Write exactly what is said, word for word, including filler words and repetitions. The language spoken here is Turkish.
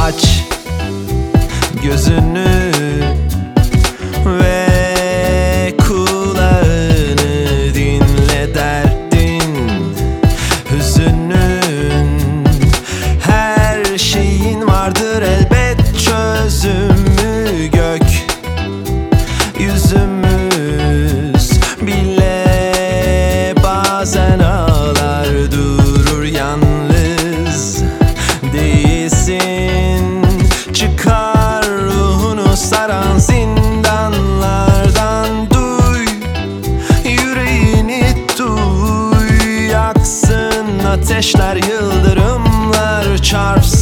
Aç gözünü ve kulağını dinle, derdin, hüzünün, her şeyin vardır elbet çözümü. Gök yüzümüz bile bazen ağlar, durur, yalnız değilsin. Çıkar ruhunu saran zindanlardan, duy, yüreğini duy. Yaksın ateşler, yıldırımlar çarpsın.